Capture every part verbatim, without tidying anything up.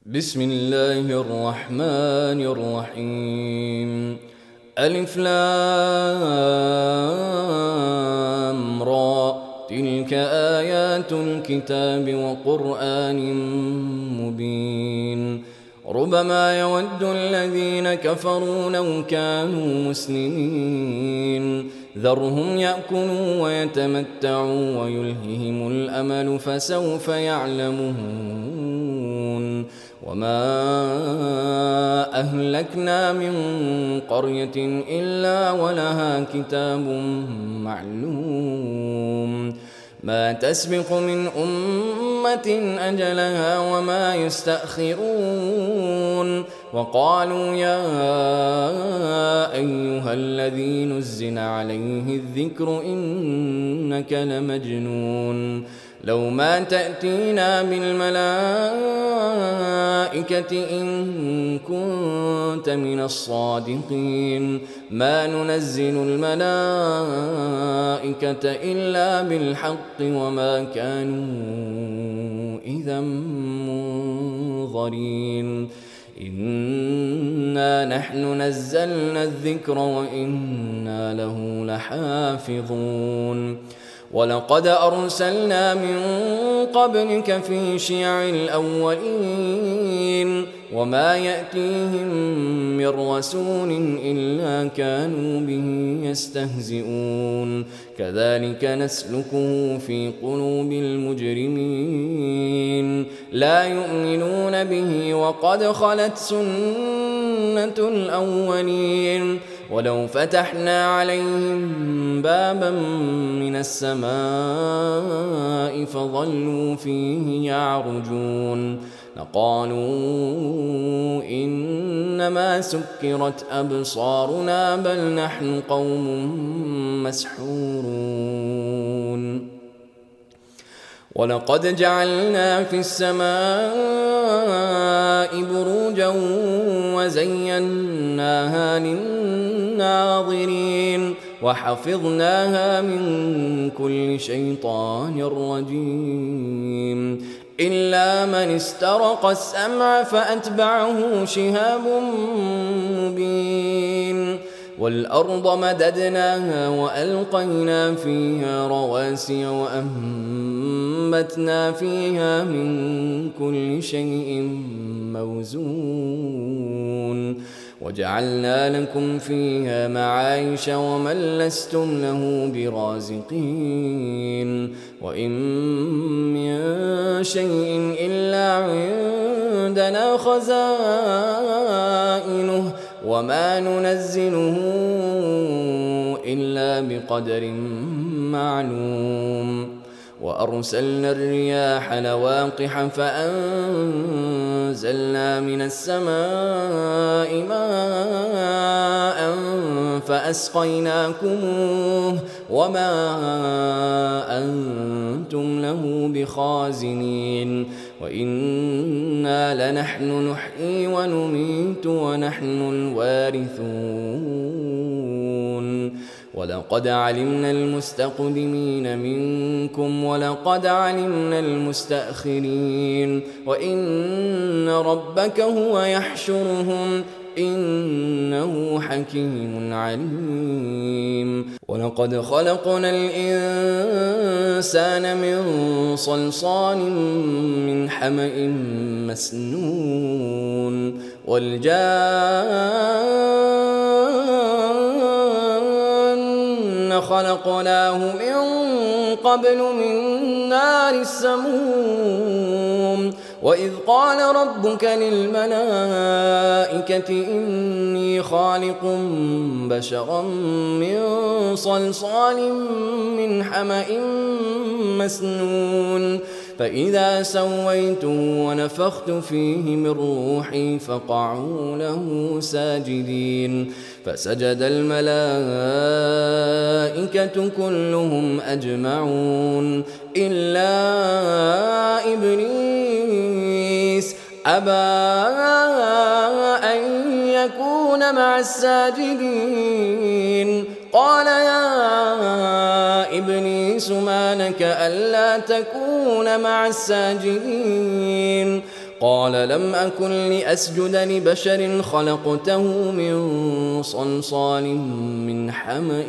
بسم الله الرحمن الرحيم. ألف لام را، تلك آيات الكتاب وقرآن مبين. ربما يود الذين كفروا لو كانوا مسلمين، ذرهم يأكلوا ويتمتعوا ويلههم الأمل فسوف يعلمون. وما أهلكنا من قرية إلا ولها كتاب معلوم، ما تسبق من أمة أجلها وما يستأخرون. وقالوا يا أيها الذي نزل عليه الذكر إنك لمجنون، لو ما تأتينا بالملائكة إن كنت من الصادقين، ما ننزل الملائكة إلا بالحق وما كانوا إذا منظرين. إنا نحن نزلنا الذكر وإنا له لحافظون. ولقد أرسلنا من قبلك في شيع الأولين، وما يأتيهم من رسول إلا كانوا به يستهزئون. كذلك نسلكه في قلوب المجرمين، لا يؤمنون به وقد خلت سنة الأولين. ولو فتحنا عليهم بابا من السماء فظلوا فيه يعرجون لقالوا إنما سكرت أبصارنا بل نحن قوم مسحورون. ولقد جعلنا في السماء بروجا وزيناها للناظرين وحفظناها من كل شيطان رجيم، إلا من استرق السمع فأتبعه شهاب مبين. والأرض مددناها وألقينا فيها رواسي وأنبتنا فيها من كل شيء موزون، وجعلنا لكم فيها معايش ومن لستم له برازقين. وإن من شيء إلا عندنا خزائنه وما ننزله إلا بقدر معلوم. وأرسلنا الرياح لواقح فأنزلنا من السماء ماء فأسقيناكموه وما أنتم له بخازنين. وإنا لنحن نحيي ونميت ونحن الوارثون. ولقد علمنا المستقدمين منكم ولقد علمنا المستأخرين، وإن ربك هو يحشرهم إنه حكيم عليم. ولقد خلقنا الإنسان من صلصال من حمأ مسنون، والجان خلقناه من قبل من نار السموم. وإذ قال ربك للملائكة إني خالق بشرا من صلصال من حمأ مسنون، فإذا سويته ونفخت فيه من روحي فقعوا له ساجدين. فسجد الملائكة كلهم أجمعون إلا إبليس أبى أن يكون مع الساجدين. قال يا إبليس ما لك ألا تكون مع الساجدين؟ قال لم أكن لأسجد لبشر خلقته من صلصال من حمأ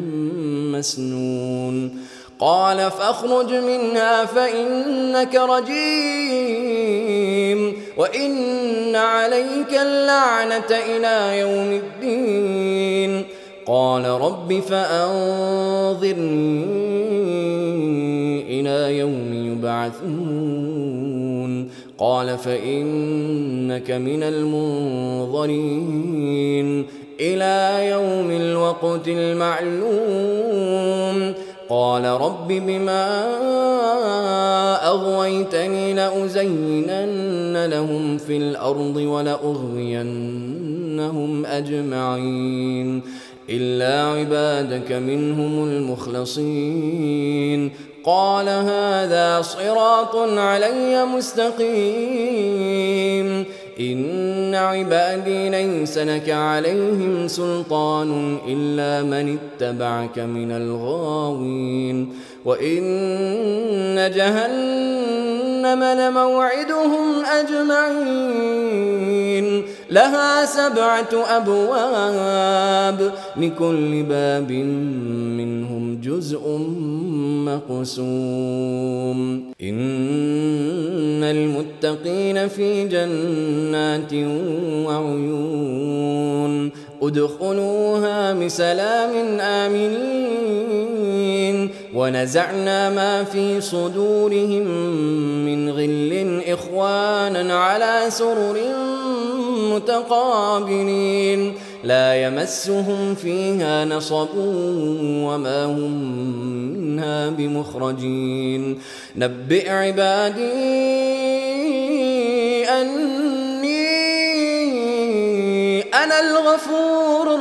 مسنون قال فاخرج منها فإنك رجيم وإن عليك اللعنة إلى يوم الدين قال رب فأنظرني إلى يوم يبعثون قال فإنك من المنظرين إلى يوم الوقت المعلوم قال رب بما أغويتني لأزينن لهم في الأرض ولأغوينهم أجمعين إلا عبادك منهم المخلصين قال هذا صراط علي مستقيم إن عبادي ليس لك عليهم سلطان إلا من اتبعك من الغاوين وإن جهنم لموعدهم أجمعين لها سبعة أبواب لكل باب منهم جزء مقسوم إن المتقين في جنات وعيون ادخلوها بسلام آمنين ونزعنا ما في صدورهم من غل إخوانا على سرر متقابلين لا يمسهم فيها نصب وما هم منها بمخرجين نبئ عبادي أني أنا الغفور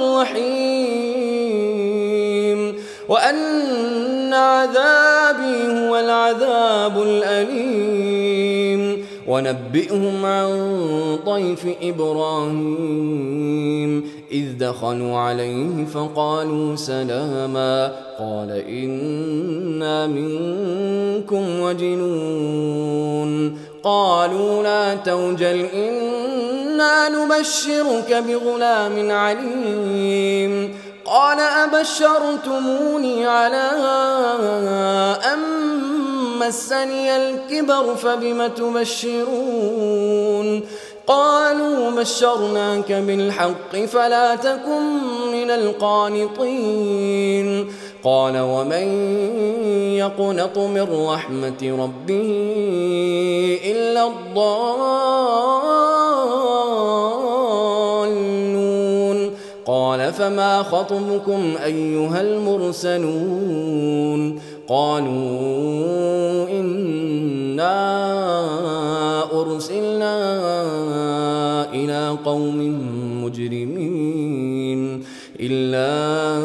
الرحيم وأن عذابي هو العذاب الأليم ونبئهم عن ضيف إبراهيم إذ دخلوا عليه فقالوا سلاما قال إنا منكم وجلون قالوا لا توجل إنا نبشرك بغلام عليم قال أبشرتموني على أن مسني الكبر فبم تبشرون قالوا بشرناك بالحق فلا تكن من القانطين قال ومن يقنط من رحمة ربه إلا الضالون قال فما خطبكم أيها المرسلون قالوا إنا أرسلنا إلى قوم مجرمين إلا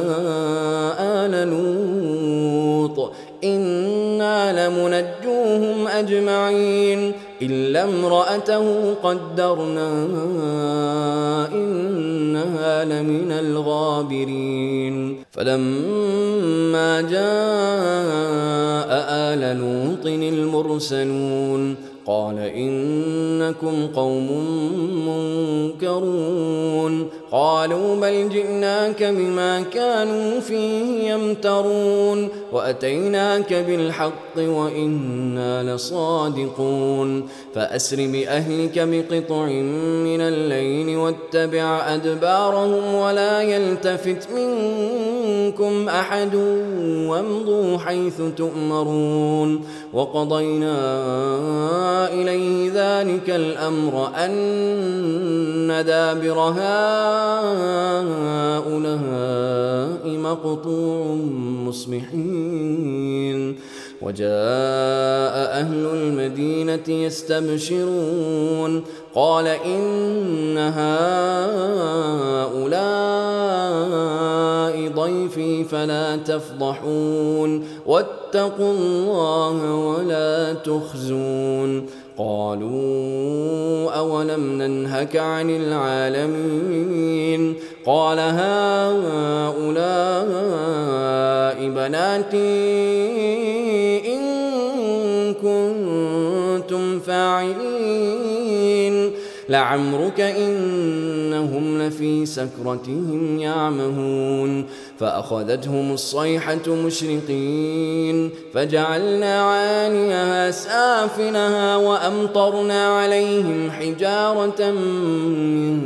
آل لوط إنا لمنجوهم أجمعين إلا امرأته قدرنا إنها لمن الغابرين فلما جاء آل لوط المرسلون قال إنكم قوم منكرون قالوا بل جئناك بما كانوا فيه يمترون وأتيناك بالحق وإنا لصادقون فأسر بأهلك بقطع من الليل واتبع أدبارهم ولا يلتفت منكم أحد وامضوا حيث تؤمرون وقضينا إليه ذلك الأمر أن دابر هؤلاء مقطوع مصبحين وجاء أهل المدينة يستبشرون قال إن هؤلاء ضيفي فلا تفضحون واتقوا الله ولا تخزون قالوا أولم ننهك عن العالمين قال هؤلاء بناتي إن كنتم فاعلين لعمرك إنهم لفي سكرتهم يعمهون فأخذتهم الصيحة مشرقين فجعلنا عاليها سافلها وأمطرنا عليهم حجارة من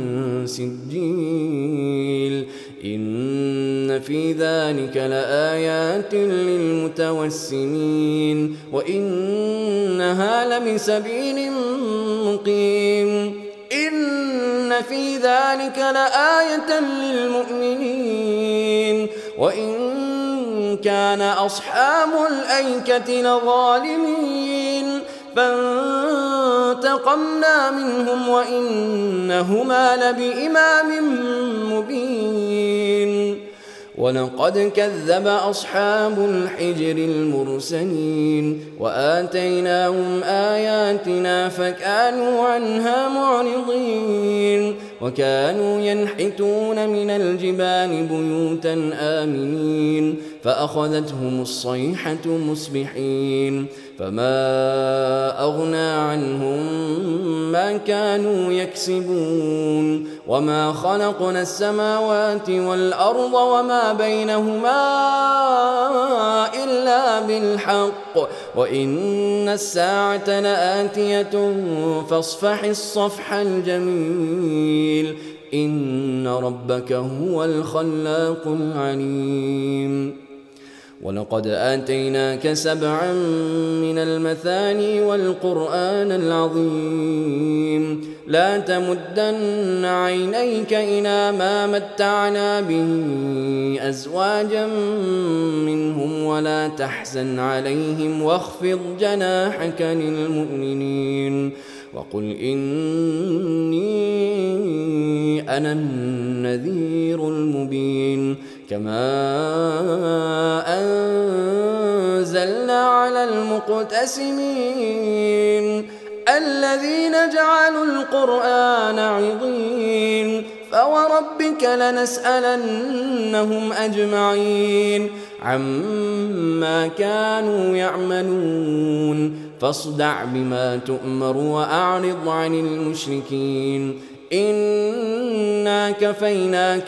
سجيل إن في ذلك لآيات للمتوسمين وإنها لبسبيل مقيم إن في ذلك لآية للمؤمنين وإن كان أصحاب الأيكة لظالمين فانتقمنا منهم وإنهما لبإمام مبين ولقد كذب أصحاب الحجر المرسلين وآتيناهم آياتنا فكانوا عنها معرضين وكانوا ينحتون من الجبال بيوتا آمنين فأخذتهم الصيحة مصبحين فما أغنى عنهم ما كانوا يكسبون وما خلقنا السماوات والأرض وما بينهما إلا بالحق وإن الساعة لآتية فاصفح الصفح الجميل إن ربك هو الخلاق العليم ولقد آتيناك سبعا من المثاني والقرآن العظيم لا تمدن عينيك إلى ما متعنا به أزواجا منهم ولا تحزن عليهم واخفض جناحك للمؤمنين وقل إني أنا النذير المبين كما أنزلنا على المقتسمين الذين جعلوا القرآن عضين فوربك لنسألنهم أجمعين عما كانوا يعملون فاصدع بما تؤمر وأعرض عن المشركين إنا كفيناك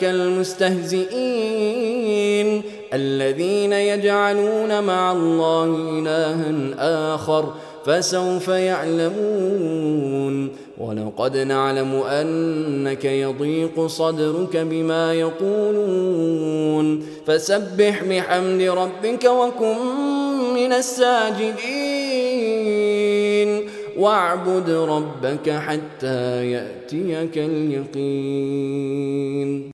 المستهزئين الذين يجعلون مع الله إلها آخر فسوف يعلمون ولقد نعلم أنك يضيق صدرك بما يقولون فسبح بحمد ربك وكن من الساجدين واعبد ربك حتى يأتيك اليقين.